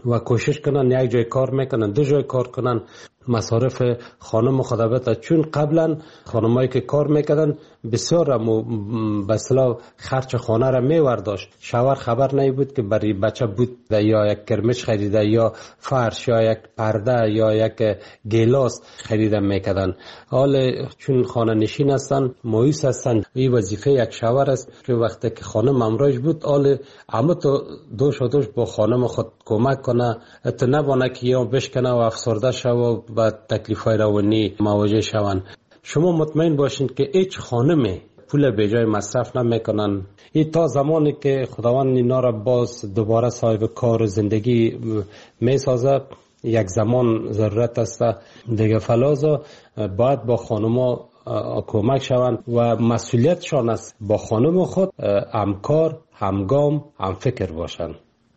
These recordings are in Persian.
و کوشش کنن یک جای کار میکنن، دو جای کار کنن، مصارف خانم خدابت. چون قبلا خانمایی که کار میکردن بسیار به اصطلاح خرج خانه را میورداشت. شوهر خبر نمی بود که برای بچه بود یا یک کرمش خریده یا فرش یا یک پرده یا یک گیلاس خریده میکردن. حال چون خانه نشین هستن، مایوس هستن، این وظیفه یک شوهر است که وقتی که خانم امراج بود، حال اما تو دوش با خانم خود کمک کنه، تو نبانه که یا بشکنه و افسرده شو و با تکلیفای روانی مواجه شوند. شما مطمئن باشین که هیچ خانمی پول به جای مصرف نمیکنن. این تا زمانی که خداوند اینا را باز دوباره صاحب کار و زندگی میسازه، یک زمان ضرورت است دیگه. فلازا باید با خانما کمک شوند و مسئولیتشان است با خانم خود همکار، همگام، همفکر باشند.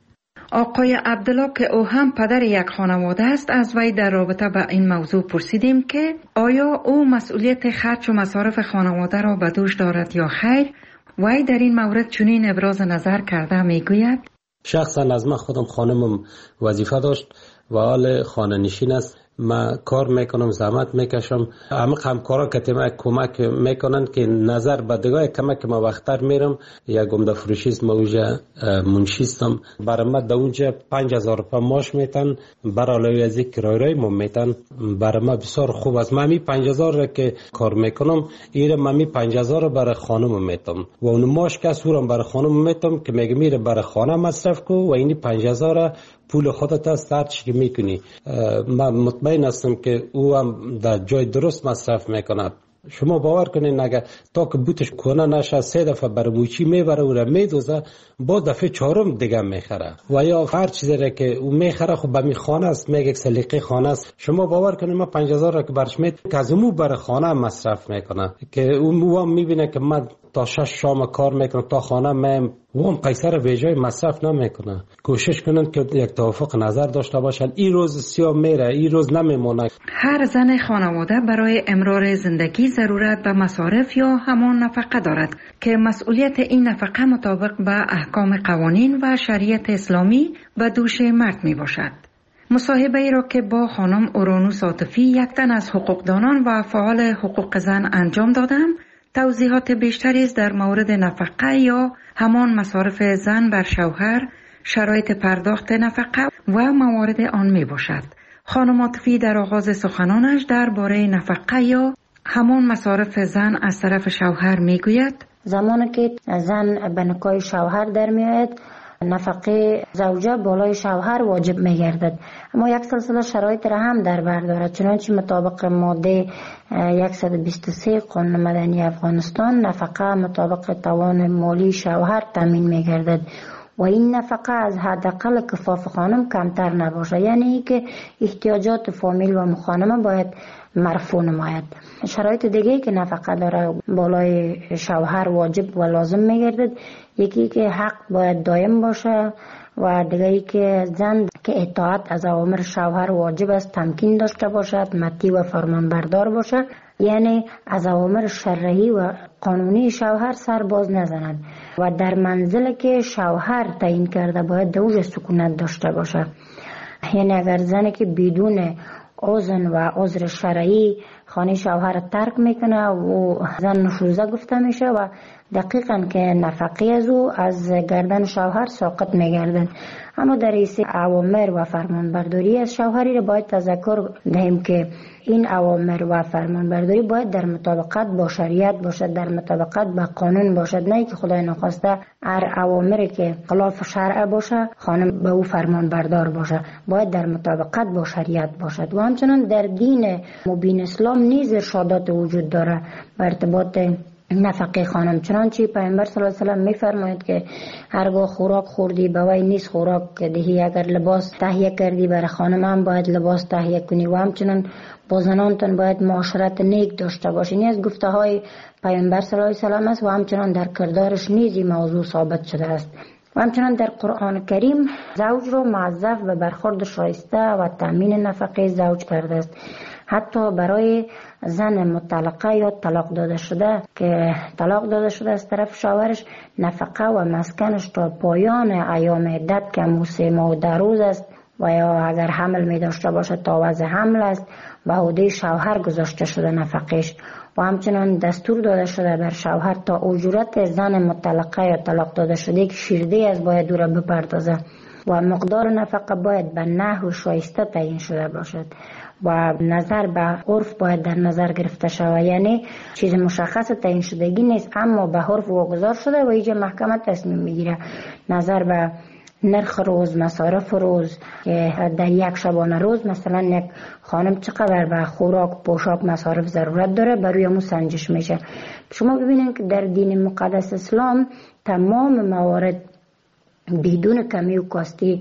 آقای عبدالله که او هم پدر یک خانواده است، از وی در رابطه با این موضوع پرسیدیم که آیا او مسئولیت خرج و مصارف خانواده را به دوش دارد یا خیر. وی در این مورد چنین ابراز نظر کرده میگوید: شخصا از من خودم خانمم وظیفه داشت و حال خانه نشین است. من کار میکنم، زحمت میکشم. همه همکارا که ما کمک میکنن که نظر به دیگه کمک ما وقتر میرم. یک عمده فروشیست، ما اونجا منشیستم. برای ما در اونجا 5000 روپیه معاش میتن، برای علاوه از این کرایه ما میتن. برای ما بسیار خوب است. من می 5000 را که کار میکنم، ایره من می 5000 را برای خانم میتم و اون معاش که سورم برای خانم میتم که میگه میره برای خانه مصرف کو و این 5000 پول خودت است، هر چی که میکنی. من مطمئن هستم که او هم در جای درست مصرف میکند. شما باور کنین اگه تا که بوتش کنه نشه 3 دفعه برای موچی میبره و را میدوزه، با دفعه 4 دیگه میخره و یا هر چیزی را که او میخره خب به می خانه است، میگه یک سلیقه خانه است. شما باور کنین ما 5000 را که برش میدم که از اون برای خانه مصرف میکنه، که او هم میبینه که من تا 6 شام کار میکنم تا خانه میم و هم پیسه را به جای مصرف نمیکنه. کوشش کنن که یک توافق نظر داشته باشن. این روز سیاه میره، این روز نمیمونه. هر زن خانواده برای امرار زندگی ضرورت به مصارف یا همان نفقه دارد که مسئولیت این نفقه مطابق به احکام قوانین و شریعت اسلامی به دوش مرد می باشد. مصاحبه ای را که با خانم اورانوس عاطفی، یک تن از حقوقدانان و فعال حقوق زن انجام دادم، توضیحات بیشتری است در مورد نفقه یا همان مصارف زن بر شوهر، شرایط پرداخت نفقه و موارد آن می باشد. خانم عاطفی در آغاز سخنانش درباره نفقه یا همان مصارف زن از طرف شوهر می گوید: زمانی که زن به نکاح شوهر در می آید، نفقه زوجه بالای شوهر واجب می گردد، اما یک سلسله شرایط را هم در بر دارد. چنانچه مطابق ماده 123 قانون مدنی افغانستان، نفقه مطابق توان مالی شوهر تامین می گردد و این نفقه از حداقل کفاف خانم کمتر نباشه، یعنی که احتیاجات فامیل و مخانمه باید مرفوع نماید. شرایط دیگه که نفقه داره بالای شوهر واجب و لازم میگردد، یکی که حق باید دائم باشه و دیگه که زن که اطاعت از اوامر شوهر واجب است تمکین داشته باشد، مطیع و فرمانبردار باشه، یعنی از اوامر شرعی و قانونی شوهر سر باز نزند و در منزل که شوهر تعیین کرده باید دوج سکونت داشته باشه. یعنی اگر زنی که بدون اذن و عذر شرعی خانه شوهر ترک میکنه و زن نشوزه گفته میشه و دقیقاً که نفقه از او از گردن شوهر ساقط میگردن. اما در این اوامر و فرمانبرداری از شوهری را باید تذکر دهیم که این اوامر و فرمانبرداری باید در مطابقت با شریعت باشد، در مطابقت با قانون باشد، نه که خدای نخواسته هر اوامری که خلاف شرع باشه خانم به او فرمانبردار باشه. باید در مطابقت با شریعت باشد. و همچنان در دین مبین اسلام نیز ارشادات وجود داره بر ارتباط نفقه خانم. چنانچه پیامبر صلی الله علیه و سلم میفرماید که هرگاه خوراک خوردی به وی نیست خوراک دهی، اگر لباس تهیه کردی برای خانم هم باید لباس تهیه کنی و همچنان با زنانتون باید معاشرت نیک داشته باشی. این از گفته های پیامبر صلی الله علیه و سلم است و همچنان در کردارش نیز این موضوع ثابت شده است. و همچنان در قرآن کریم زوج را موظف به برخورد شایسته و تامین نفقه زوج کرده است. حتی برای زن مطلقه یا طلاق داده شده که طلاق داده شده از طرف شوهرش، نفقه و مسکنش تا پایان ایام عدت که 3 ماه و 10 روز است و یا اگر حمل می داشته باشد تا وضع حمل است به عهده شوهر گذاشته شده نفقش. و همچنان دستور داده شده بر شوهر تا اجورت زن مطلقه یا طلاق داده شده که شیرده از باید او را بپردازه و مقدار نفقه باید به نحو شایسته تعیین شده باشد و نظر به عرف باید در نظر گرفته شود. یعنی چیز مشخص تعیین شدگی نیست اما به عرف واگذار شده و اینجا محکمه تصمیم میگیره نظر به نرخ روز، مصارف روز که در یک شبانه روز مثلا یک خانم چقدر به خوراک، پوشاک، مصارف ضرورت داره برای همون سنجش میشه. شما ببینید که در دین مقدس اسلام تمام موارد بدون کمی و کاستی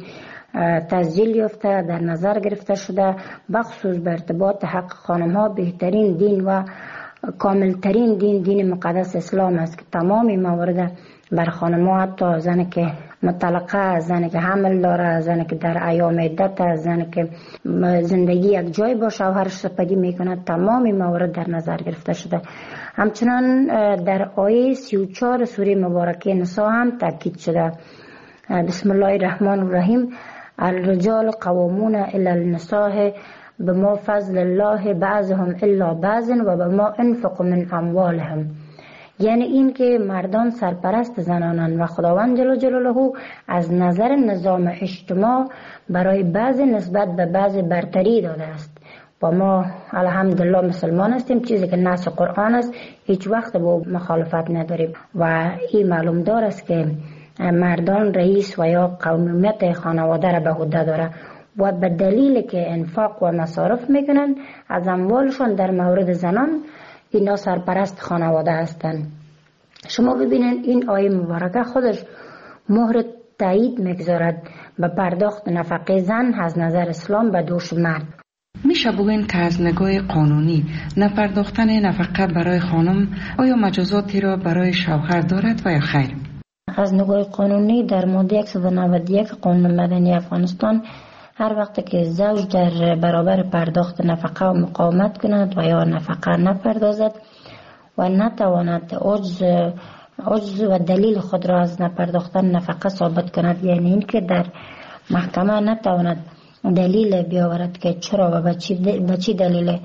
تسجیل یافته در نظر گرفته شده، بخصوص به ارتباط حق خانم ها بهترین دین و کاملترین دین مقدس اسلام است که تمام موارد بر خانم ها، حتی زن که مطلقه، زن که حمل داره، زن که در ایام عدت، زن که زندگی یک جای با شوهرش سپری میکنه، تمام موارد در نظر گرفته شده. همچنان در آیه 34 سوره مبارکه نساء هم تاکید شده. بسم الله الرحمن الرحیم: الرجال قوامون علی النساء بما فضل الله بعضهم الا بعض و بما انفقوا من اموالهم. یعنی این که مردان سرپرست زنانند و خداوند جل جلاله از نظر نظام اجتماع برای بعضی نسبت به بعضی برتری داده است و ما الحمدلله مسلمان هستیم، چیزی که نص قرآن است هیچ وقت با مخالفت نداریم و این معلوم دار است که مردان رئیس و یا قومیت خانواده را به عهده داره و به دلیل که انفاق و مصارف میکنن از اموالشان در مورد زنان اینا سرپرست خانواده هستند. شما ببینید این آیه مبارکه خودش مهر تایید میگذارد به پرداخت نفقه زن از نظر اسلام به دوش مرد. میشه بگوین که از نگاه قانونی نپرداختن نفقه برای خانم آیا مجازاتی را برای شوهر دارد و یا خیر؟ از نگاه قانونی در ماده 191 قانون مدنی افغانستان هر وقت که زوج در برابر پرداخت نفقه و مقاومت کند و یا نفقه نپردازد و نتواند عجز و دلیل خود را از نپرداختن نفقه ثابت کند، یعنی این که در محکمه نتواند دلیل بیاورد که چرا و به چی دلیل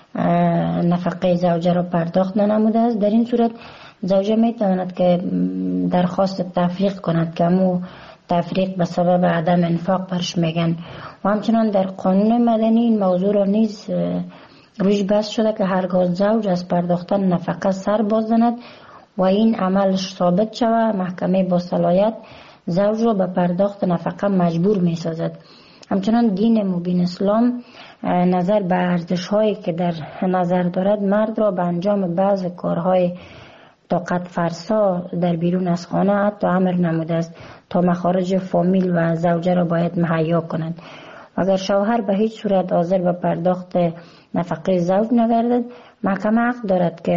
نفقه زوجه را پرداخت ننموده است، در این صورت زوجه می تواند که درخواست تفریق کند که همو تفریق به سبب عدم انفاق برش میگن. و همچنان در قانون مدنی این موضوع را نیز روش بحث شده که هرگاه زوج از پرداختن نفقه سر باز زند و این عملش ثابت شود، محکمه با صلاحیت زوج را به پرداخت نفقه مجبور می سازد. همچنان دین مبین اسلام نظر به ارزش هایی که در نظر دارد مرد را به انجام بعض کارهای طاقت فرسا در بیرون از خانه حتی امر نموده است تا مخارج فامیل و زوجه را باید مهیا کنند. اگر شوهر به هیچ صورت حاضر به پرداخت نفقه زوج نگردد، محکمه حق دارد که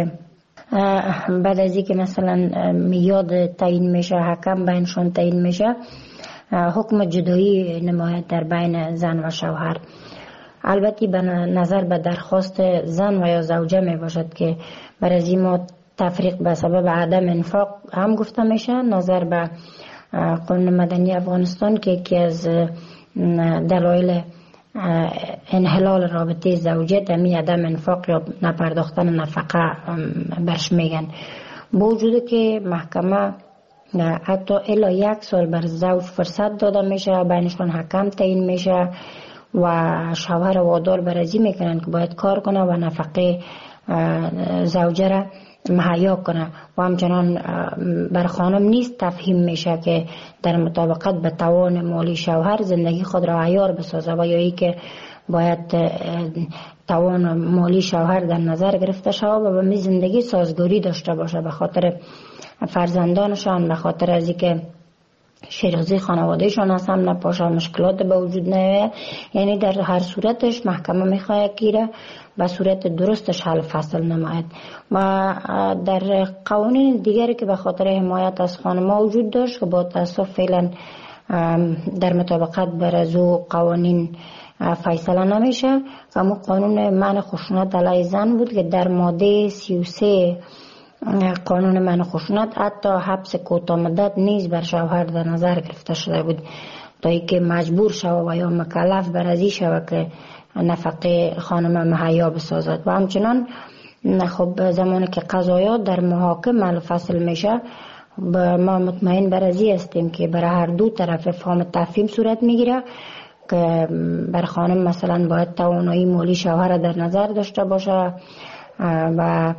بعد از اینکه مثلا میاد تعیین میشه، حکم بینشان تعیین میشه، حکم جدایی نماید در بین زن و شوهر. البته به نظر به درخواست زن و یا زوجه می باشد که برای از ما تفریق به سبب عدم انفاق هم گفته میشه. نظر به قانون مدنی افغانستان که یکی از دلایل انحلال رابطه زوجیت همین عدم انفاق یا نپرداختن نفقه برش میگن. با وجود که محکمه حتی الا 1 سال بر زوج فرصت داده میشه، بینشان حکم تعیین میشه و شوهر وادار برازی میکنن که باید کار کنه و نفقه زوجه را مهیا کنه و همچنان بر خانم نیست تفهیم میشه که در مطابقت به توان مالی شوهر زندگی خود را عیار بسازه و یا ای که باید توان مالی شوهر در نظر گرفته شود و به می زندگی سازگاری داشته باشه به خاطر فرزندانشان، به خاطر از اینکه شیرازی خانوادهشان از هم نپاشه، مشکلات به وجود نیاید. یعنی در هر صورتش محکمه میخواد گیره به صورت درستش حل فصل نماید. و در قوانین دیگری که به خاطر حمایت از خانم‌ها وجود داشت که با تاسف فعلا در مطابقت بر از او قوانین فیصله نمیشه، اما قانون منع خشونت علیه زن بود که در ماده 33 قانون منع خشونت حتی حبس کوتاه مدت نیز بر شوهر در نظر گرفته شده بود. تا اینکه مجبور شود و یا مکلف بر ازی شود که نفقه خانم مهیا بسازد. و همچنان خب زمانی که قضایات در محاکم فصل میشه ما مطمئن بر ازی هستیم که برای هر دو طرف فهم تفهیم صورت میگیره که بر خانم مثلا باید توانایی مالی شوهر در نظر داشته باشه و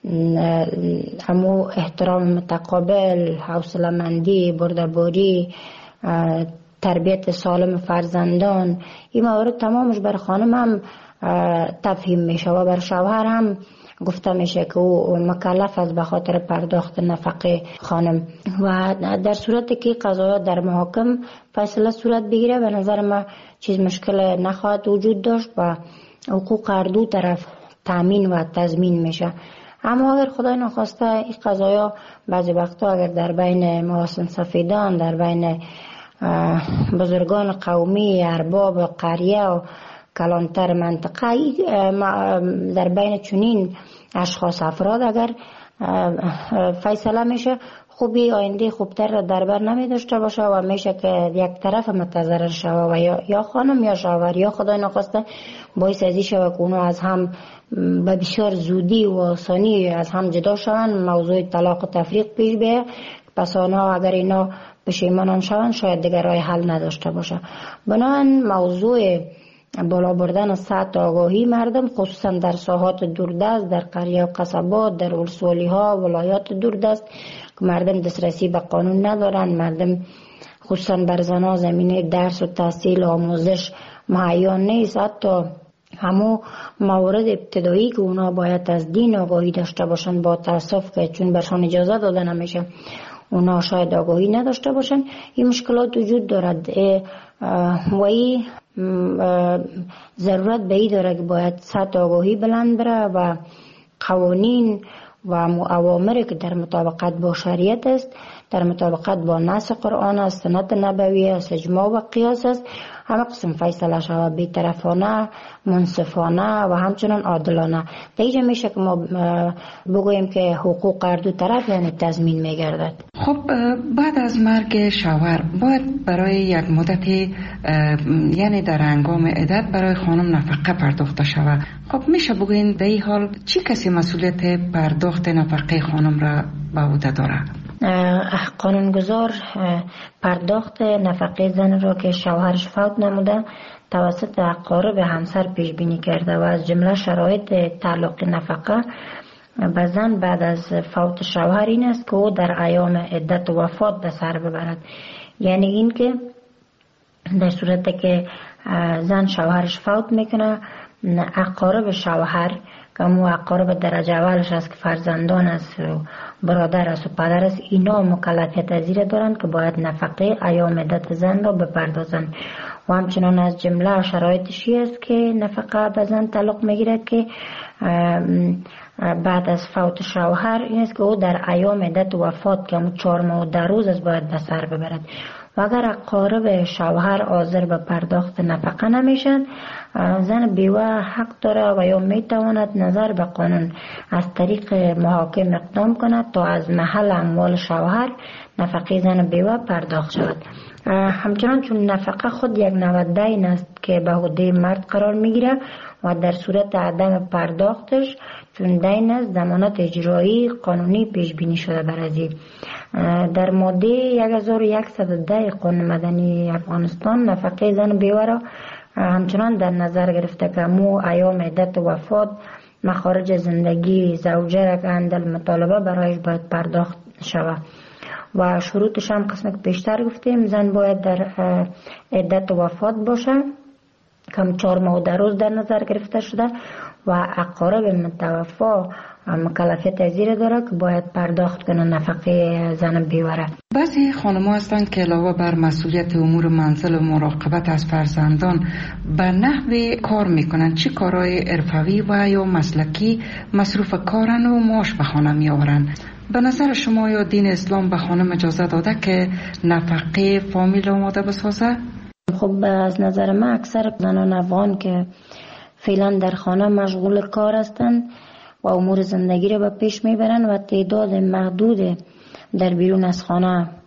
همو احترام متقابل، حوصله‌مندی، بردباری، تربیت سالم فرزندان، این موارد تمامش بر خانم هم تفهیم میشه و بر شوهر هم گفته میشه که او مکلف است به خاطر پرداخت نفقه خانم. و در صورتی که قضایات در محاکم فیصله صورت بگیره به نظر ما چیز مشکل نخواهد وجود داشت و حقوق هر دو طرف تامین و تضمین میشه. اما اگر خدای نخواسته این قضایا بعضی وقتا اگر در بین محاسن سفیدان، در بین بزرگان قومی، ارباب قریه و کلانتر منطقه، در بین چنین اشخاص افراد اگر فیصله میشه خوبی آینده خوبتر در بر نمی داشته باشه و میشه که یک طرف متضرر شوه و یا خانم یا شوهر یا خدای نخواسته باعث ازی شوه که اونو از هم به بسیار زودی و آسانی از هم جدا شوند، موضوع طلاق و تفریق پیش بیه. پس آنها اگر اینا پشیمان شوند شاید دیگر راه حل نداشته باشه. بنابراین موضوع بالا بردن سطح آگاهی مردم خصوصا در ساحات دوردست، در قریه و قصبات، در ولسوالی ها، ولایات دوردست که مردم دسترسی به قانون ندارن، مردم خصوصا بر زنها زمینه درس و تحصیل و آموزش مهیا نیست. حتی همو موارد ابتدایی که اونا باید از دین آگاهی داشته باشن با تاسف که چون برشان اجازه داده نمیشه اونا شاید آگاهی نداشته باشن. این مشکلات وجود دارد و این ضرورت به این داره که باید سطح آگاهی بلند بره و قوانین و اوامری که در مطابقت با شریعت است، در مطابقت با نص قرآن است، سنت نبوی است، اجماع و قیاس است، همه قسم فیصله شود بی‌طرفانه، منصفانه و همچنان عادلانه. دیگه میشه که ما بگوییم که حقوق هر دو طرف یعنی تضمین میگردد. خب بعد از مرگ شوهر باید برای یک مدت یعنی در هنگام عدت برای خانم نفقه پرداخته شود. خب میشه بگوین در این حال چی کسی مسئولیت پرداخت نفقه خانم را به عهده داره؟ قانونگذار پرداخت نفقه زن را که شوهرش فوت نموده توسط اقارب همسر پیش بینی کرده و از جمله شرایط تعلق نفقه به زن بعد از فوت شوهر این است که او در ایام عدت و وفات به سر ببرد. یعنی این که در صورتی که زن شوهرش فوت میکنه اقارب شوهر که مو اقارب درجه اولش است که فرزندان است و برادر است و پدر است، اینا مکلفیت زیر دارند که باید نفقه ایام عدت زن را بپردازند. و همچنان از جمله شرایطشی است که نفقه به زن تعلق میگیره که بعد از فوت شوهر این است که او در ایام عدت وفات که همون 4 ماه و 10 روز است باید به سر ببرد. و اگر اقارب شوهر حاضر به پرداخت نفقه نمیشن زن بیوه حق داره و یا میتواند نظر به قانون از طریق محاکم اقدام کند تا از محل اموال شوهر نفقه زن بیوه پرداخت شود. همچنان چون نفقه خود یک نوع دین است که به عهده مرد قرار میگیره و در صورت عدم پرداختش چون دین است ضمانت اجرایی قانونی پیش بینی شده بر ازی. در ماده 1110 قانون مدنی افغانستان نفقه زن بیوه را همچنان در نظر گرفته که مو ایام عدت وفات مخارج زندگی زوجه را که اندل مطالبه برایش باید پرداخت شود و شروطش هم قسم که پیشتر گفتیم زن باید در عدت وفات باشه کم 4 ماه و 10 روز در نظر گرفته شده و اقارب متوفا مکلفیت زیر داره که باید پرداخت کنه نفقه زن بیوره. بعضی خانم‌ها هستند که علاوه بر مسئولیت امور منزل و مراقبت از فرزندان به نحو کار میکنن. چه کارهای حرفه‌ای و یا مسلکی مصروف کارن و معاش به خانه میآورن؟ به نظر شما یا دین اسلام به خانم اجازه داده که نفقه فامیل آماده بسازه؟ خب از نظر من اکثر زنان افغان که فعلا در خانه مشغول کار هستند و امور زندگی را به پیش میبرند و تعداد محدود در بیرون از خانه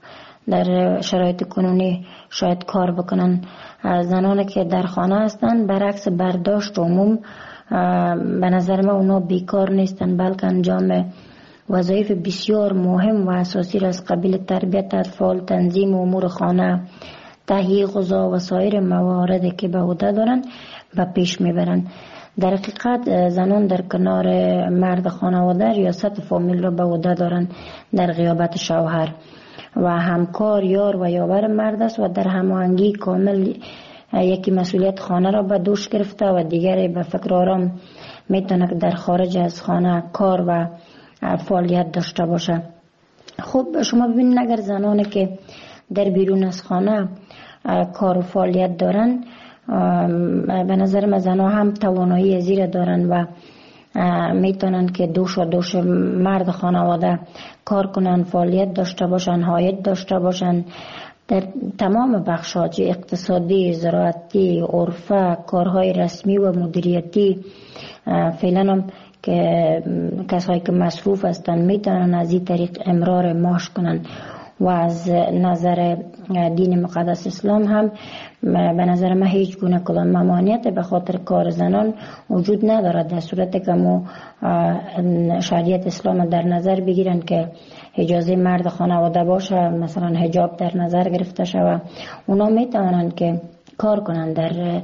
در شرایط کنونی شاید کار بکنن. زنانی که در خانه هستند برعکس برداشت عموم به نظر من اونا بیکار نیستن، بلکه انجام وظایف بسیار مهم و اساسی را از قبیل تربیت اطفال، تنظیم امور خانه، تهیه غذا و سایر مواردی که به عهده دارن به پیش میبرن. در حقیقت زنان در کنار مرد خانواده ریاست فامیل را به عهده دارن در غیابت شوهر و همکار، یار و یاور مرد است و در هماهنگی کامل یکی مسئولیت خانه را به دوش گرفته و دیگری به فکر آرام میتونه در خارج از خانه کار و فعالیت داشته باشه. خب شما ببینید اگر زنانی که در بیرون از خانه کار و فعالیت دارن، به نظر من زنها هم توانایی زیر دارن و میتونن که دوش مرد خانواده کار کنن، فعالیت داشته باشن، عاید داشته باشن در تمام بخش‌ها، اقتصادی، زراعتی، عرفه، کارهای رسمی و مدیریتی. فعلا هم که کسایی که مصروف هستن میتونن از این طریق امرار معاش کنن و از نظر دین مقدس اسلام هم به نظر من هیچ گونه کدام ممانعت به خاطر کار زنان وجود ندارد، در صورتی که ما شریعت اسلام در نظر بگیرن که اجازه مرد خانواده باشه، مثلا حجاب در نظر گرفته شود، اونا میتونن که کار کنن. در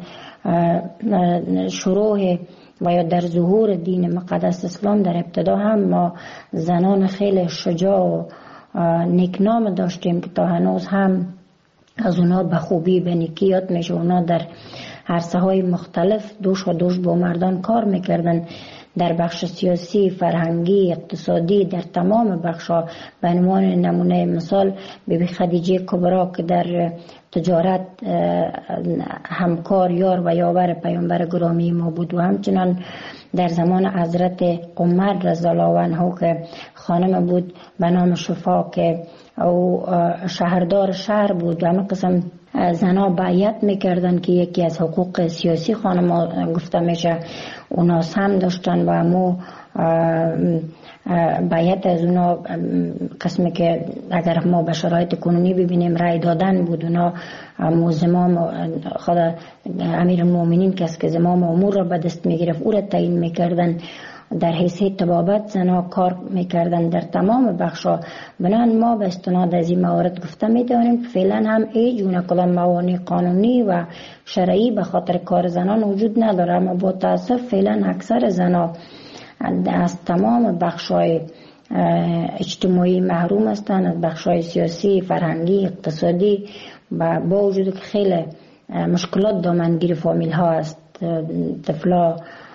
شروع و یا در ظهور دین مقدس اسلام در ابتدا هم ما زنان خیلی شجاع و نیکنام داشتیم که تا هنوز هم از اونا به خوبی به نیکی یاد میشه. اونا در عرصه های مختلف دوش با مردان کار میکردن، در بخش سیاسی، فرهنگی، اقتصادی، در تمام بخش‌ها. به عنوان نمونه مثال بیبی خدیجه کبرا که در تجارت همکار، یار و یاور پیامبر گرامی ما بود، و همچنان در زمان حضرت عمر رضی الله عنه که خانم بود به نام شفا که او شهردار شهر بود و همه قسم زنها بیعت میکردن که یکی از حقوق سیاسی خانم گفته میشه اونا هم داشتن و مو بیعت از اونا قسمی که اگر ما به شرایط کنونی ببینیم رای دادن بود. اونا زمام خود امیر المؤمنین کس که زمام امور را به دست میگرفت او را تعیین میکردن. در حیثیت طبابت زنها کار میکردن در تمام بخشا. بنابراین ما به استناد از این موارد گفته میتونیم فعلا هم هیچ گونه کدام موانع قانونی و شرعی به خاطر کار زنان وجود نداره، اما با تاسف فعلا اکثر زنها از تمام بخشای اجتماعی محروم هستند، از بخشای سیاسی، فرهنگی، اقتصادی، و با وجود که خیلی مشکلات دامنگیر فامیل ها است. طفلا،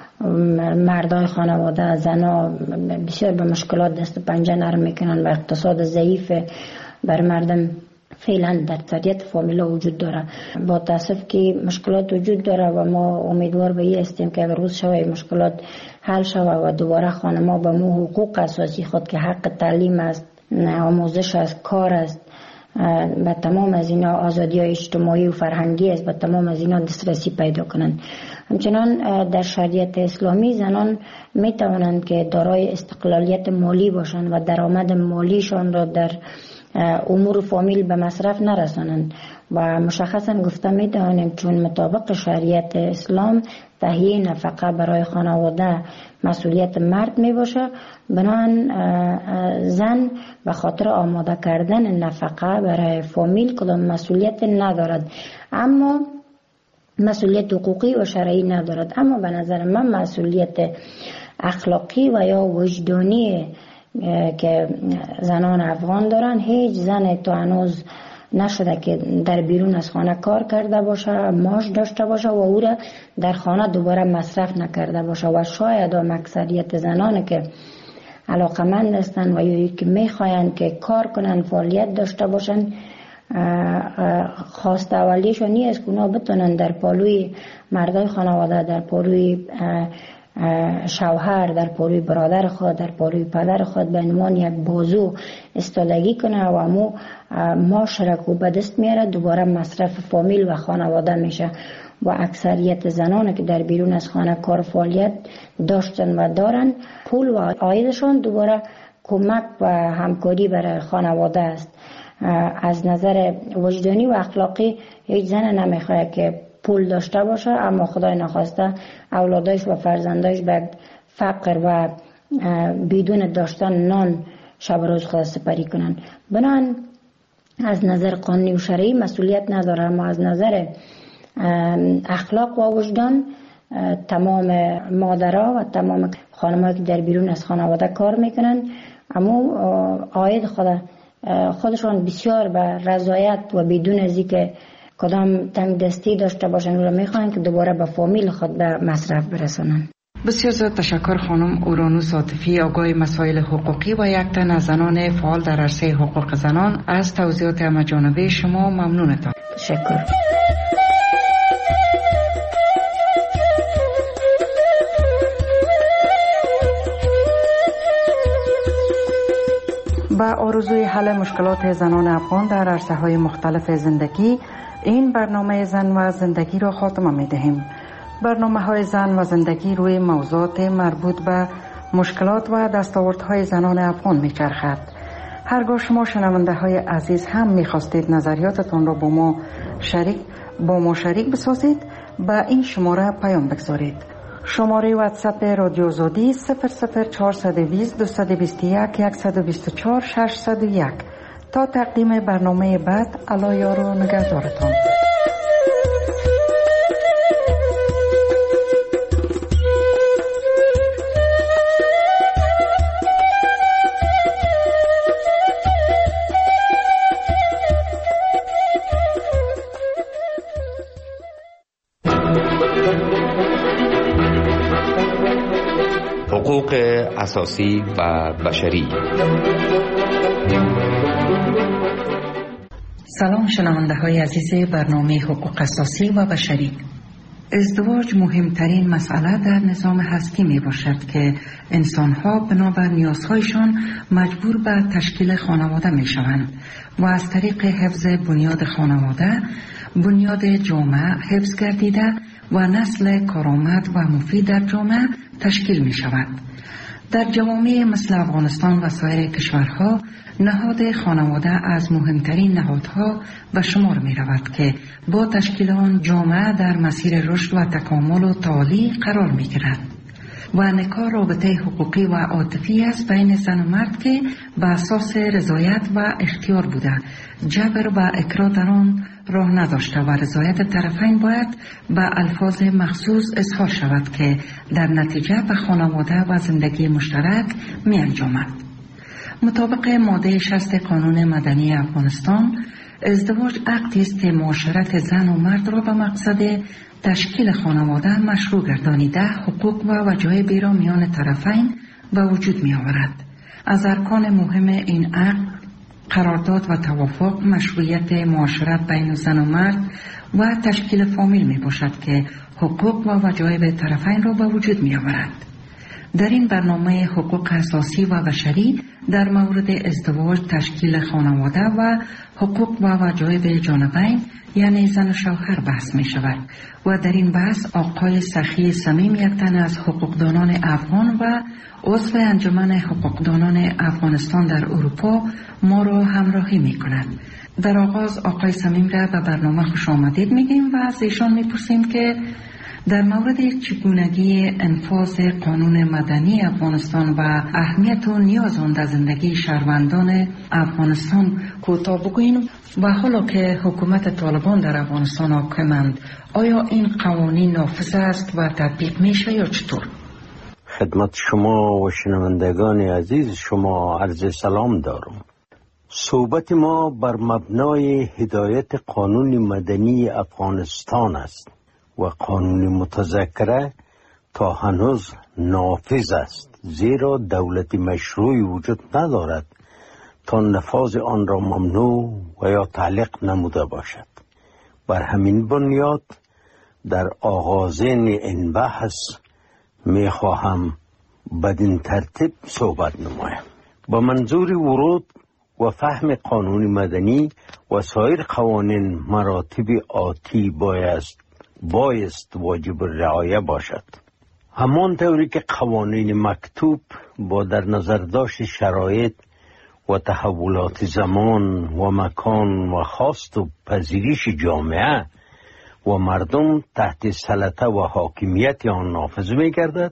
مردای خانواده، زنا بسیار به مشکلات دست پنجه نرم میکنن و اقتصاد ضعیف بر مردم فعلا در تربیت فامیلا وجود داره. با تاسف که مشکلات وجود داره و ما امیدوار به این هستیم که اگر روز شوه مشکلات حل شوه و دوباره خانما به مو حقوق اساسی خود که حق تعلیم است، آموزش است، کار است، به تمام از اینا آزادی های اجتماعی و فرهنگی است، به تمام از اینا دسترسی پیدا کنند. همچنان در شریعت اسلامی زنان می توانند که دارای استقلالیت مالی باشند و درآمد مالیشان را در امور فامیل به مصرف نرسانند و مشخصا گفته می توانیم چون مطابق شریعت اسلام تهیه نفقه برای خانواده مسئولیت مرد می باشه، بنابراین زن به خاطر آماده کردن نفقه برای فامیل کدام مسئولیت ندارد، اما مسئولیت حقوقی و شرعی ندارد. اما به نظر من مسئولیت اخلاقی و یا وجدانی که زنان افغان دارن، هیچ زن تا هنوز نشده که در بیرون از خانه کار کرده باشه، معاش داشته باشه و او را در خانه دوباره مصرف نکرده باشه. و شاید هم اکثریت زنان که علاقمند هستن و یا که میخواین که کار کنن، فعالیت داشته باشن، خواست اولیشون نیست که اونا بتونن در پالوی مردای خانواده، در پالوی شوهر، در پالوی برادر خود، در پالوی پدر خود به عنوان یک بازو استادگی کنه و مو معاشرت به دست میاره، دوباره مصرف فامیل و خانواده میشه. و اکثریت زنان که در بیرون از خانه کار فعالیت داشتن و دارن، پول و عایدشان دوباره کمک و همکاری برای خانواده است. از نظر وجدانی و اخلاقی هیچ زن نمیخواد که پول داشته باشه اما خدای نخواسته اولادش و فرزندش به فقر و بدون داشتن نان شب و روز خود سپری کنن. بنان از نظر قانونی و شرعی مسئولیت نداره، اما از نظر اخلاق و وجدان تمام مادرها و تمام خانم‌هایی که در بیرون از خانواده کار میکنن اما عاید خودشان بسیار به رضایت و بدون از اینکه کدام تنگ دستی داشته باشن و میخوان که دوباره به فامیل خود به مصرف برسونن. بسیار زیاد تشکر خانم اورانوس عاطفی، آگاه مسائل حقوقی و یک تن از زنان فعال در عرصه حقوق زنان. از توضیحات همه‌جانبه شما ممنونتم. تشکر. با آرزوی حل مشکلات زنان افغان در عرصه‌های مختلف زندگی، این برنامه زن و زندگی را خاتمه می‌دهیم. برنامه‌های زن و زندگی روی موضوعات مربوط به مشکلات و دستاوردهای زنان افغان می‌چرخد. هرگاه شما شنونده‌های عزیز هم می‌خواستید نظریاتتان را با ما شریک بسازید، به این شماره پیام بگذارید. شماره واتساپ رادیو آزادی 00420 221 124 601. تا تقدیم برنامه بعد، الله یار و نگهدارتان. حقوق اساسی و بشری. سلام شنونده های عزیز برنامه حقوق اساسی و بشری. ازدواج مهمترین مسئله در نظام هستی می باشد که انسان ها بنابر نیازهایشان مجبور به تشکیل خانواده می شوند و از طریق حفظ بنیاد خانواده، بنیاد جامعه حفظ گردیده و نسل کارآمد و مفید در جامعه تشکیل می شود. در جوامع مثل افغانستان و سایر کشورها نهاد خانواده از مهمترین نهادها به شمار می رود که با تشکیل آن جامعه در مسیر رشد و تکامل و تعالی قرار می گیرد و نکاح رابطه حقوقی و عاطفی است بین زن و مرد که به اساس رضایت و اختیار بوده، جبر و اکراه در آن راه نداشته و رضایت طرفین باید به الفاظ مخصوص اظهار شود که در نتیجه به خانواده و زندگی مشترک می انجامد. مطابق ماده 60 قانون مدنی افغانستان، ازدواج عقدی است که معاشرت زن و مرد را به مقصد تشکیل خانواده مشروع گردانیده حقوق و وجایبی را میان طرفین به وجود می آورد. از ارکان مهم این عقد قرارداد و توافق، مشروعیت معاشرت بین زن و مرد و تشکیل فامیل می باشد که حقوق و وجایب طرفین را به وجود می آورد. در این برنامه حقوق اساسی و بشری در مورد ازدواج، تشکیل خانواده و حقوق و وجایب جانبین یعنی زن و شوهر بحث می شود و در این بحث آقای سخی صمیم، یک تن از حقوقدانان افغان و عضو انجمن حقوقدانان افغانستان در اروپا ما را همراهی می کند. در آغاز آقای صمیم را به برنامه خوش آمدید میگیم و از ایشان میپرسیم که در مورد چگونگی انفاذ قانون مدنی افغانستان و اهمیت و نیاز آن در زندگی شهروندان افغانستان کوتاه بگوییم و حالا که حکومت طالبان در افغانستان حاکمند، آیا این قوانین نافذ است و تطبیق میشه یا چطور؟ خدمت شما و شنوندگان عزیز شما عرض سلام دارم. صحبت ما بر مبنای هدایت قانون مدنی افغانستان است و قانون متذکره تا هنوز نافذ است، زیرا دولت مشروعی وجود ندارد تا نفاذ آن را ممنوع و یا تعلیق نموده باشد. بر همین بنیاد در آغازین این بحث می خواهم بدین ترتیب صحبت نمایم. با منظور ورود و فهم قانون مدنی و سایر قوانین مراتب آتی بایست واجب رعایه باشد. همان طوری که قوانین مکتوب با در نظر داشت شرایط و تحولات زمان و مکان و خواست و پذیریش جامعه و مردم تحت سلطه و حاکمیت آن نافذ می گردد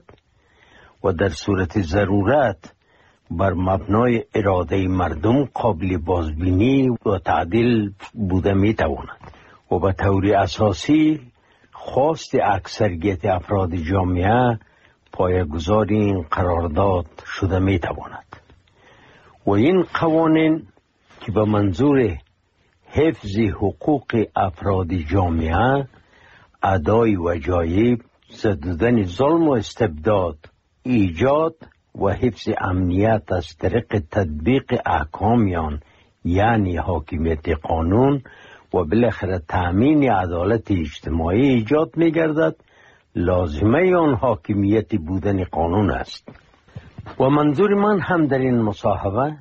و در صورت ضرورت بر مبنای اراده مردم قابل بازبینی و تعدیل بوده می تواند و به طور اساسی خواست اکثریت افراد جامعه پایه‌گذار این قرارداد شده می تواند و این قوانین که به منظور حفظ حقوق افراد جامعه، ادای وجایب، ضدیدن ظلم و استبداد، ایجاد و حفظ امنیت از طریق تطبیق احکامیان یعنی حاکمیت قانون و بالاخره تأمین عدالت اجتماعی ایجاد می گردد، لازمه آن حاکمیت بودن قانون است. و منظور من هم در این مصاحبه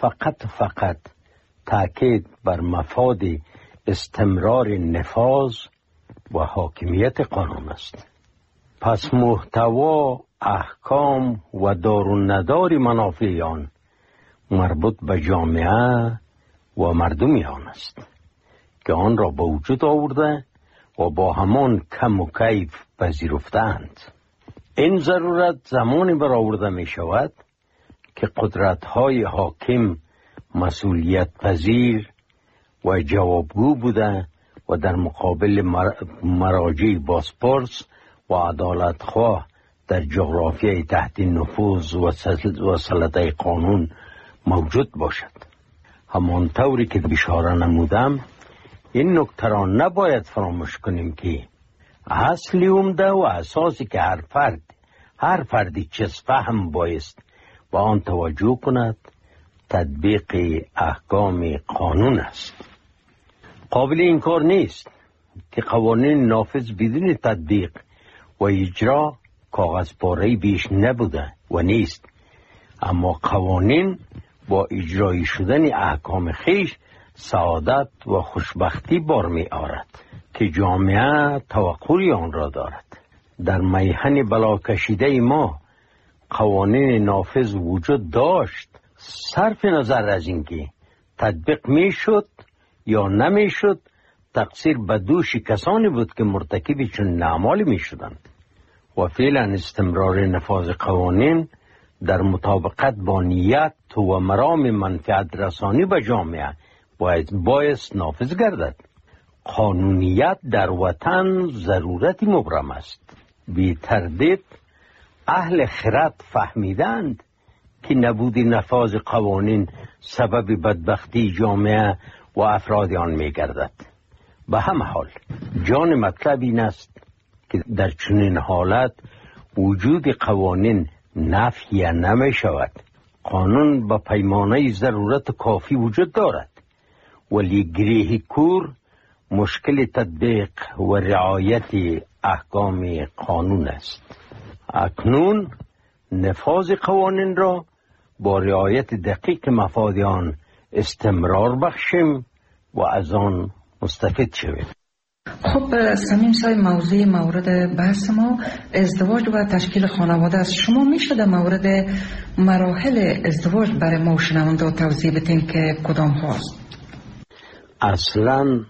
فقط تاکید بر مفاد استمرار نفاذ و حاکمیت قانون است. پس محتوا، احکام و دار و ندار منافع آن مربوط به جامعه و مردم آن است که آن را به وجود آورده و با همان کم و کیف پذیرفتند. این ضرورت زمانی برآورده می شود که قدرت‌های حاکم مسئولیت پذیر و جوابگو بوده و در مقابل مراجع بازپرس و عدالتخواه در جغرافیای تحت نفوذ و سلطه قانون موجود باشد. همانطوری که اشاره نمودم، این نکته را نباید فراموش کنیم که اصلی عمده و اساسی که هر فردی چیز فهم بایست و آن توجه کند تطبیق احکام قانون است. قابل انکار نیست که قوانین نافذ بدون تطبیق و اجرا کاغذ پاره بیش نبوده و نیست، اما قوانین با اجرایی شدن احکام خیش سعادت و خوشبختی بار می آورد که جامعه توقعی آن را دارد. در میهن بلا کشیده ما قوانین نافذ وجود داشت، صرف نظر از اینکه تطبیق می شد یا نمی شد، تقصیر به دوش کسانی بود که مرتکب چون اعمالی می شدند و فعلا استمرار نفاذ قوانین در مطابقت با نیت و مرام منفعت رسانی به جامعه باید نافذ گردد. قانونیت در وطن ضرورتی مبرم است. بی تردید اهل خرد فهمیدند که نبود نفاذ قوانین سبب بدبختی جامعه و افراد آن می گردد. به همه حال جان مطلب این است که در چنین حالت وجود قوانین نفی نمی شود. قانون با پیمانه ضرورت کافی وجود دارد، ولی گریه کور مشکل تطبیق و رعایت احکام قانون است. اکنون نفاذ قوانین را با رعایت دقیق مفاد آن استمرار بخشیم و از آن مستفید شویم. خب سمیم صاحب، موضوع مورد بحث ما ازدواج و تشکیل خانواده است. شما میشه مورد مراحل ازدواج برای ما شنونده توضیح بدین که کدام هاست؟ اصلا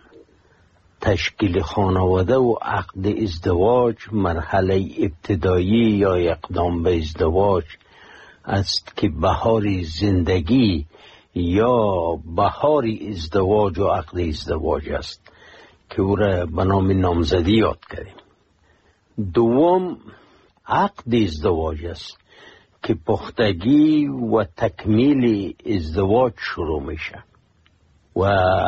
تشکیل خانواده و عقد ازدواج مرحله ابتدایی یا اقدام به ازدواج است که بهار زندگی یا بهار ازدواج و عقد ازدواج است که او را به نام نامزدی یاد کردیم. دوم عقد ازدواج است که پختگی و تکمیل ازدواج شروع میشه و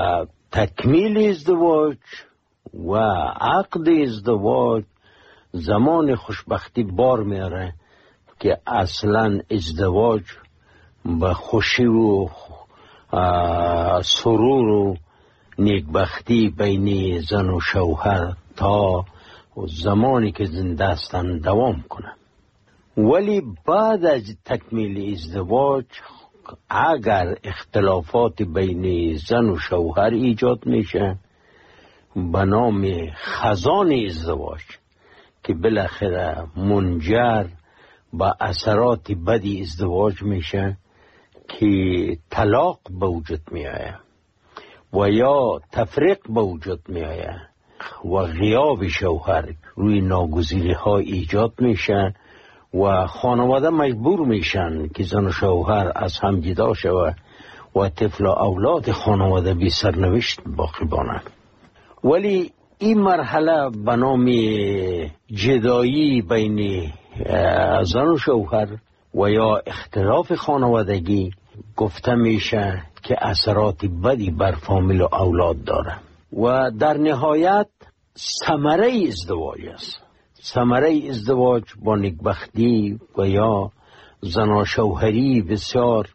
تکمیل ازدواج و عقد ازدواج زمان خوشبختی بار میاره که اصلا ازدواج به خوشی و سرور و نیکبختی بین زن و شوهر تا زمانی که زنده هستند دوام کنه. ولی بعد از تکمیل ازدواج اگر اختلافات بین زن و شوهر ایجاد میشه به نام خزان ازدواج که بالاخره منجر به اثرات بدی ازدواج میشه که طلاق به وجود می آید و یا تفریق به وجود می آید و غیاب شوهر روی ناگزیری ها ایجاد میشه و خانواده مجبور میشن که زن و شوهر از هم جدا شود و طفل و اولاد خانواده بی سرنوشت باقی مانند. ولی این مرحله به نام جدایی بین زن و شوهر و یا اختلاف خانوادگی گفته میشه که اثرات بدی بر فامیل و اولاد داره و در نهایت ثمره ازدواج است. ثمره ازدواج با نیکبختی و یا زن و شوهری بسیار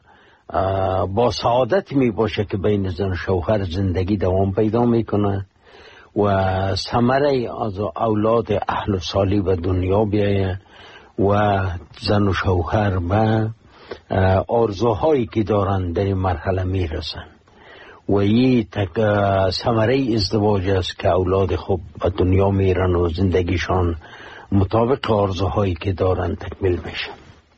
با سعادت می باشه که بین زن و شوهر زندگی دوام پیدا میکنه و ثمره از اولاد اهل و صالح به دنیا بیایه و زن و شوهر به آرزوهایی که دارن در این مرحله میرسن و این ثمره ازدواج است که اولاد خوب به دنیا میرن و زندگیشان مطابق آرزوهایی که دارن تکمیل میشه.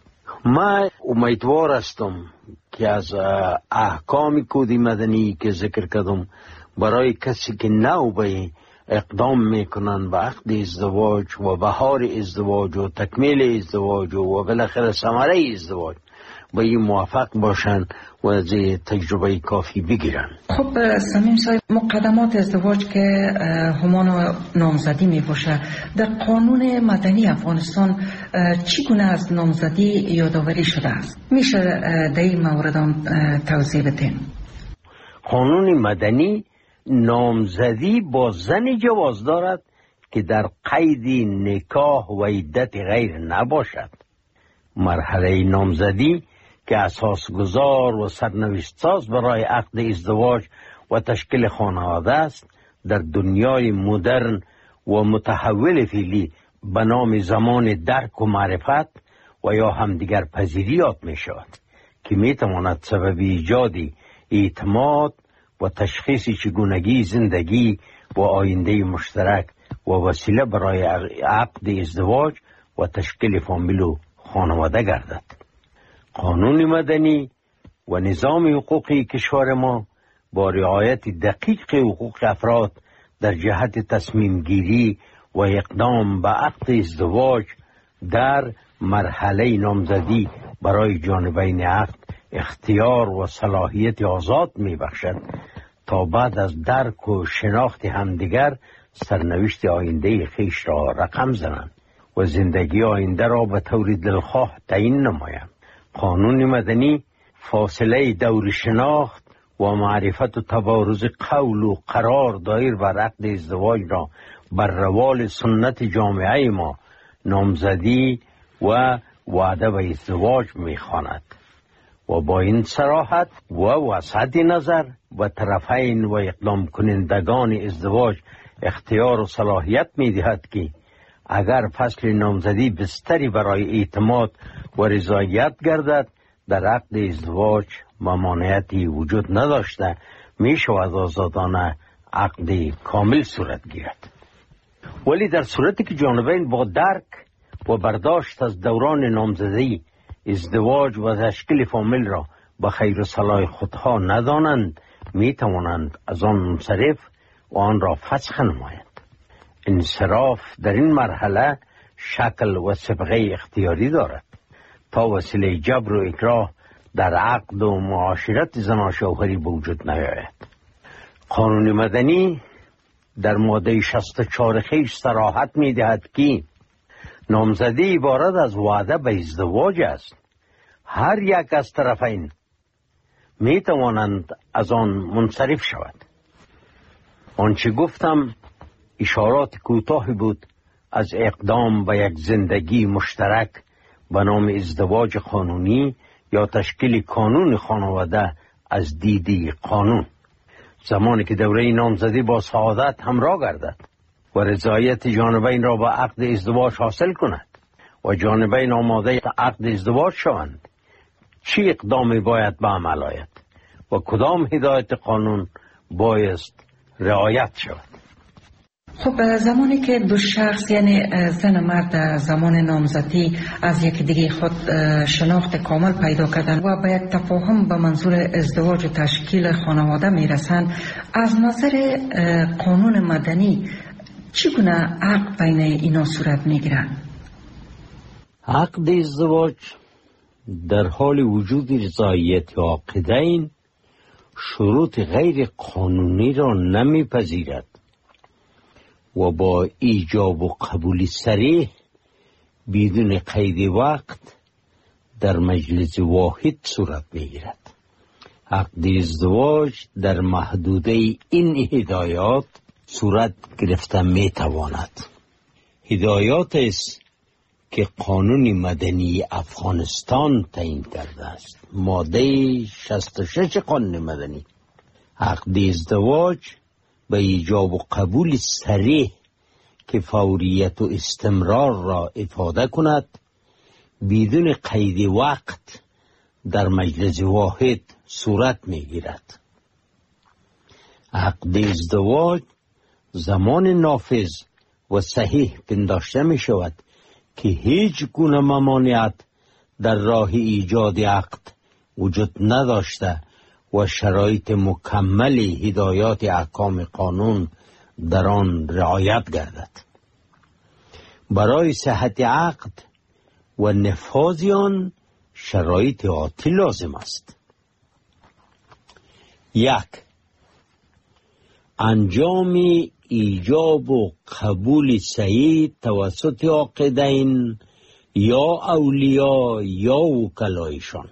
من امیدوار هستم که از احکام کود مدنی که ذکر کردم برای کسی که نو به اقدام میکنن به عقد ازدواج و بهار ازدواج و تکمیل ازدواج و بالاخره ثمره ازدواج به این موافق باشن و از تجربه کافی بگیرن. خب صمیم صاحب، مقدمات ازدواج که همان نامزدی می باشه، در قانون مدنی افغانستان چگونه از نامزدی یادآوری شده است؟ میشه در این مورد توضیح بدین؟ قانون مدنی نامزدی با زنی جواز دارد که در قید نکاح و عدت غیر نباشد. مرحله نامزدی که اساس گذار و سرنوشت ساز برای عقد ازدواج و تشکیل خانواده است، در دنیای مدرن و متحول فعلی به نام زمان درک و معرفت و یا همدیگر پذیری یاد می شود که می تواند سبب ایجاد اعتماد و تشخیص چگونگی زندگی و آینده مشترک و وسیله برای عقد ازدواج و تشکیل فامیل و خانواده گردد. قانون مدنی و نظام حقوقی کشور ما با رعایت دقیق حقوق افراد در جهت تصمیم گیری و اقدام به عقد ازدواج در مرحله نامزدی برای جانبین عقد اختیار و صلاحیت آزاد می بخشد تا بعد از درک و شناخت همدیگر سرنوشت آینده خیش را رقم زنند و زندگی آینده را به طور دلخواه تعیین نمایند. قانون مدنی فاصله دور شناخت و معرفت و تبارز قول و قرار دایر بر عقد ازدواج را بر روال سنت جامعه ما نامزدی و وعده به ازدواج می‌خواند و با این صراحت و وسعت نظر و طرفین و اقدام کنندگان ازدواج اختیار و صلاحیت می‌دهد که اگر فصل نامزدی بستری برای اعتماد و رضایت گردد، در عقد ازدواج ممانعتی وجود نداشته می شود آزادانه عقد کامل صورت گیرد. ولی در صورتی که جانبین با درک و برداشت از دوران نامزدی ازدواج و تشکیل فامیل را به خیر و صلاح خودها ندانند، می توانند از آن منصرف و آن را فسخ نمایند. انصراف در این مرحله شکل و صبغه اختیاری دارد تا وسیله جبر و اکراه در عقد و معاشرت زن و شوهری به وجود نیاید. قانون مدنی در ماده 64 خیش صراحت می دهد که نامزدی عبارت از وعده به ازدواج است. هر یک از طرفین می توانند از آن منصرف شود. آنچه گفتم اشارات کوتاهی بود از اقدام به یک زندگی مشترک به نام ازدواج قانونی یا تشکیل کانون خانواده از دیدی قانون، زمانی که دوره نامزدی با سعادت همراه گردد و رضایت جانبین را به عقد ازدواج حاصل کند و جانبین آماده عقد ازدواج شوند. چه اقدامی باید به عمل آید و کدام هدایت قانون بایست رعایت شود؟ خب زمانی که دو شخص یعنی زن و مرد زمان نامزدی از یکی دیگه خود شناخت کامل پیدا کردن و به یک تفاهم به منظور ازدواج و تشکیل خانواده میرسند، از نظر قانون مدنی چگونه عقد بین اینا صورت میگیرد؟ عقد ازدواج در حال وجود رضایت عاقدین شروط غیر قانونی را نمیپذیرد و با ایجاب و قبول صریح بدون قید وقت در مجلس واحد صورت میگیرد. عقد ازدواج در محدوده این هدایات صورت گرفته میتواند. هدایات است که قانون مدنی افغانستان تعیین کرده است. ماده 66 قانون مدنی عقد ازدواج به ایجاب و قبول صریح که فوریت و استمرار را افاده کند بدون قید وقت در مجلس واحد صورت میگیرد. عقد ازدواج زمان نافذ و صحیح پنداشته می شود که هیچ گونه ممانعت در راه ایجاد عقد وجود نداشته و شرایط مکمل هدایات احکام قانون در آن رعایت گردد. برای صحت عقد و نفاذ آن شرایط آتی لازم است. 1. انجام ایجاب و قبول صحیح توسط عاقدین یا اولیاء یا وکلایشان.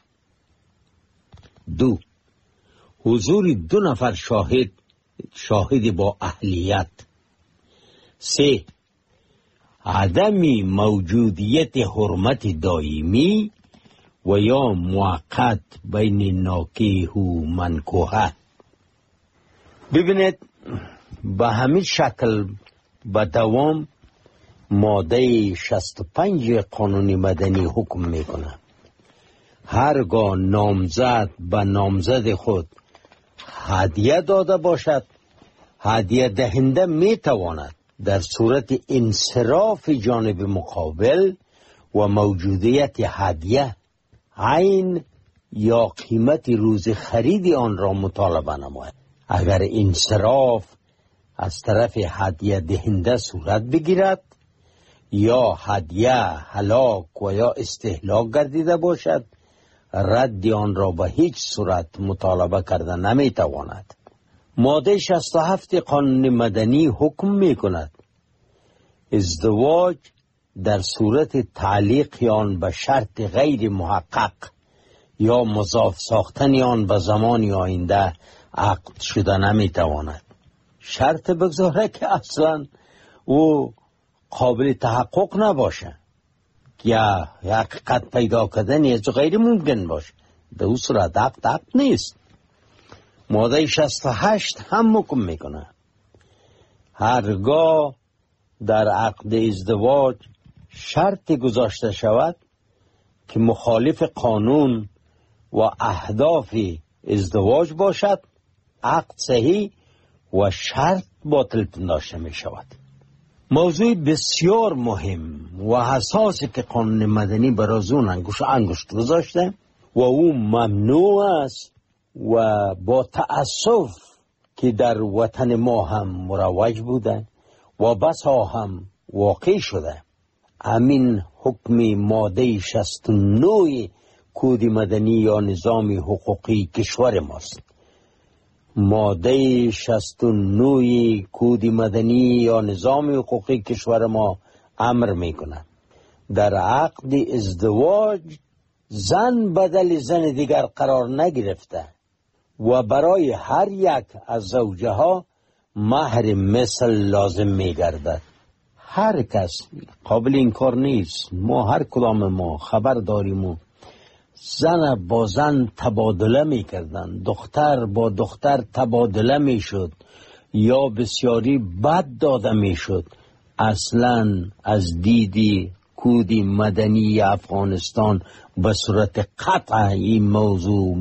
2. حضور 2 نفر شاهد با اهلیت. 3. عدم موجودیت حرمت دائمی و یا موقت بین ناکح و منکوحه. ببینید به همین شکل به دوام ماده 65 قانون مدنی حکم میکنه هرگاه نامزد به نامزد خود هدیه داده باشد، هدیه دهنده میتواند در صورت انصراف جانب مقابل و موجودیت هدیه عین یا قیمت روز خرید آن را مطالبه نماید. اگر انصراف از طرف هدیه دهنده صورت بگیرد یا هدیه هلاک و یا استهلاک گردیده باشد، رد آن را به هیچ صورت مطالبه کرده نمیتواند. ماده 67 قانون مدنی حکم می کند ازدواج در صورت تعلیق آن به شرط غیر محقق یا مضاف ساختن آن به زمان آینده عقد شده نمیتواند. شرط بگذاره که اصلا او قابل تحقق نباشه یا حقیقت پیدا کردن از غیر ممکن باشه، در اون صورت عقد نیست. ماده 68 هم حکم میکنه هرگاه در عقد ازدواج شرط گذاشته شود که مخالف قانون و اهداف ازدواج باشد، عقد صحیح و شرط باطل پنداشته می شود. موضوع بسیار مهم و حساسی که قانون مدنی برای اون انگشت گذاشته و او ممنوع است و با تأسف که در وطن ما هم مروج بوده و بسا هم واقع شده. همین حکم ماده 69 کد مدنی یا نظام حقوقی کشور ماست. ماده 69 کد مدنی یا نظام حقوقی کشور ما امر میکنه در عقد ازدواج زن بدل زن دیگر قرار نگرفته و برای هر یک از زوجه ها مهر مثل لازم میگردد. هر کس قابل انکار نیست، ما هر کدام ما خبر داریم و زن با زن تبادله میکردن، دختر با دختر تبادله میشد یا بسیاری بد داده میشد. اصلا از دیدی کد مدنی افغانستان به صورت قطع این موضوع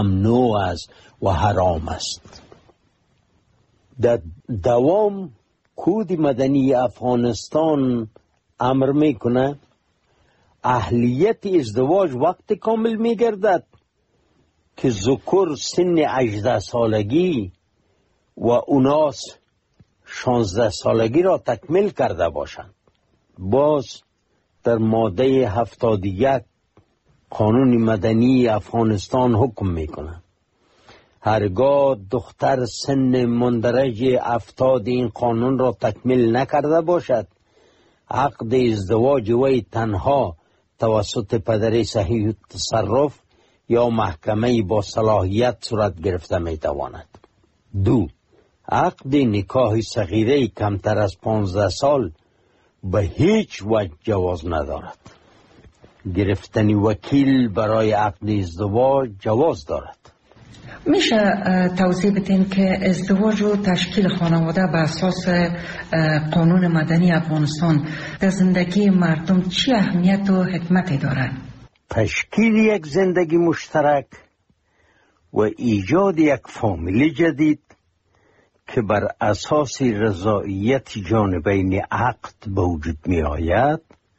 ممنوع است و حرام است. در دوام کود مدنی افغانستان امر میکنه اهلیت ازدواج وقت کامل میگردد که ذکر سن 18 سالگی و اوناس 16 سالگی را تکمیل کرده باشند. باز در ماده 71 قانون مدنی افغانستان حکم میکنه هرگاه دختر سن مندرج 70 این قانون را تکمیل نکرده باشد، عقد ازدواج وی تنها توسط پدر صحیح تصرف یا محکمه با صلاحیت صورت گرفته میتواند. 2. عقد نکاح صغیره کمتر از 15 سال به هیچ وجه جواز ندارد. گرفتن وکیل برای عقد ازدواج جواز دارد. میشه توضیح بدین که ازدواج و تشکیل خانواده به اساس قانون مدنی افغانستان در زندگی مردم چی اهمیت و حکمتی دارد؟ تشکیل یک زندگی مشترک و ایجاد یک فامیل جدید که بر اساس رضایت جانبین عقد به وجود می آید،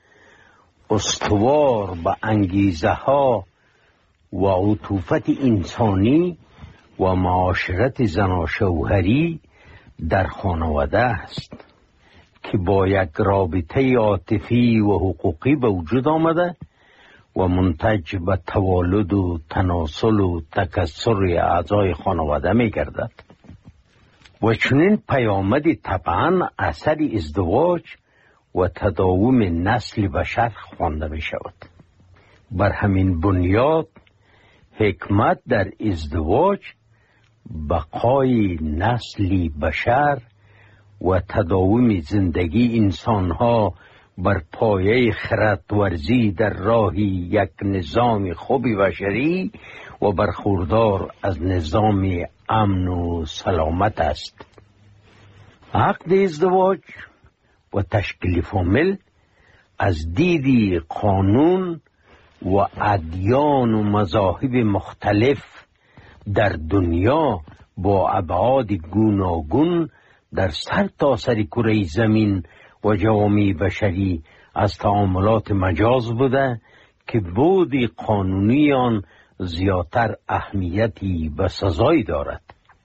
استوار به انگیزه ها و عطوفت انسانی و معاشرت زناشوهری در خانواده است که با یک رابطه عاطفی و حقوقی به وجود آمده و منتج به توالد و تناسل و تکثر اعضای خانواده می گردد و چنین پیامدی طبعا اثر ازدواج و تداوم نسل بشر خوانده می شود. بر همین بنیاد حکمت در ازدواج بقای نسل بشر و تداوم زندگی انسانها بر پایه خردورزی در راه یک نظام خوب بشری و برخوردار از نظام امن و سلامت است. عقد ازدواج و تشکیل فامیل از دید قانون و ادیان و مذاهب مختلف در دنیا با ابعاد گوناگون در سرتاسر کره زمین و جوامع بشری از تعاملات مجاز بوده که بود قانونی آن زیادتر اهمیتی به سزای دارد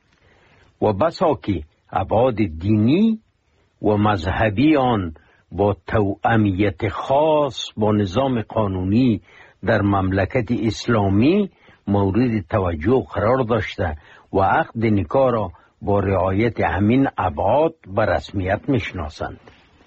و بسا که ابعاد دینی و مذهبی آن با توأمیت خاص با نظام قانونی در مملکت اسلامی مورد توجه قرار داشته و عقد نکاح را با رعایت همین ابعاد به رسمیت میشناسند.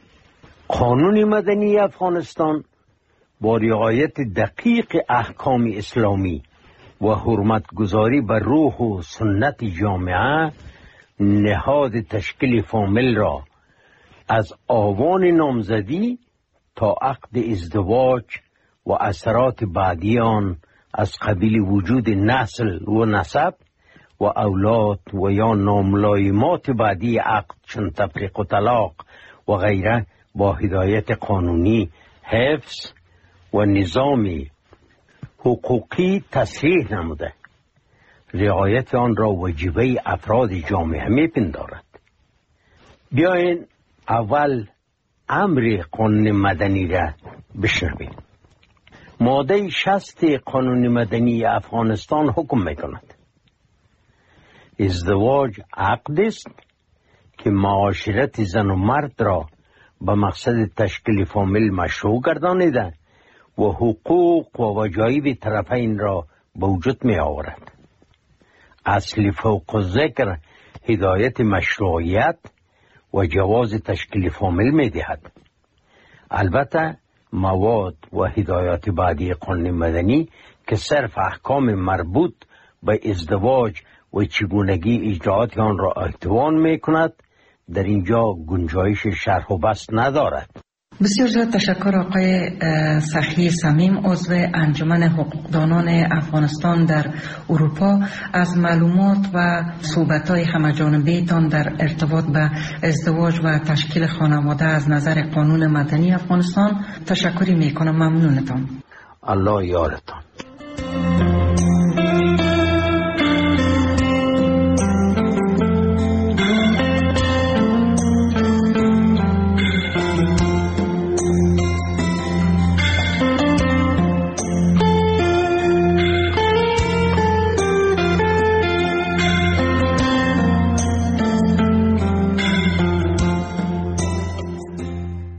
قانون مدنی افغانستان با رعایت دقیق احکام اسلامی و حرمتگذاری بر روح و سنت جامعه نهاد تشکیل فامیل را از آوان نامزدی تا عقد ازدواج و اثرات بعدی آن از قبیل وجود نسل و نسب و اولاد و یا ناملایمات بعدی عقد چون تفریق و طلاق و غیره با هدایت قانونی حفظ و نظام حقوقی تصریح نموده. رعایت آن را واجبه افراد جامعه میپندارد. بیاین اول امر قانون مدنی را بشنویم. ماده 60 قانون مدنی افغانستان حکم میکند ازدواج عقد است که معاشرت زن و مرد را به مقصد تشکیل فامیل مشروع گردانیده و حقوق و وجایب طرفین را به وجود می آورد. اصل فوق ذکر هدایت مشروعیت و جواز تشکیل فامیل می دهد. البته مواد و هدایات بعدی قانون مدنی که صرف احکام مربوط به ازدواج و چگونگی اجراعات آن را احتوان می کند در اینجا گنجایش شرح و بسط ندارد. بسیار زیاد تشکر آقای سخی صمیم، عضو انجمن حقوقدانان افغانستان در اروپا، از معلومات و صحبت‌های همه‌جانبه تان در ارتباط به ازدواج و تشکیل خانواده از نظر قانون مدنی افغانستان. تشکری میکنم. ممنونتان. الله یارتان.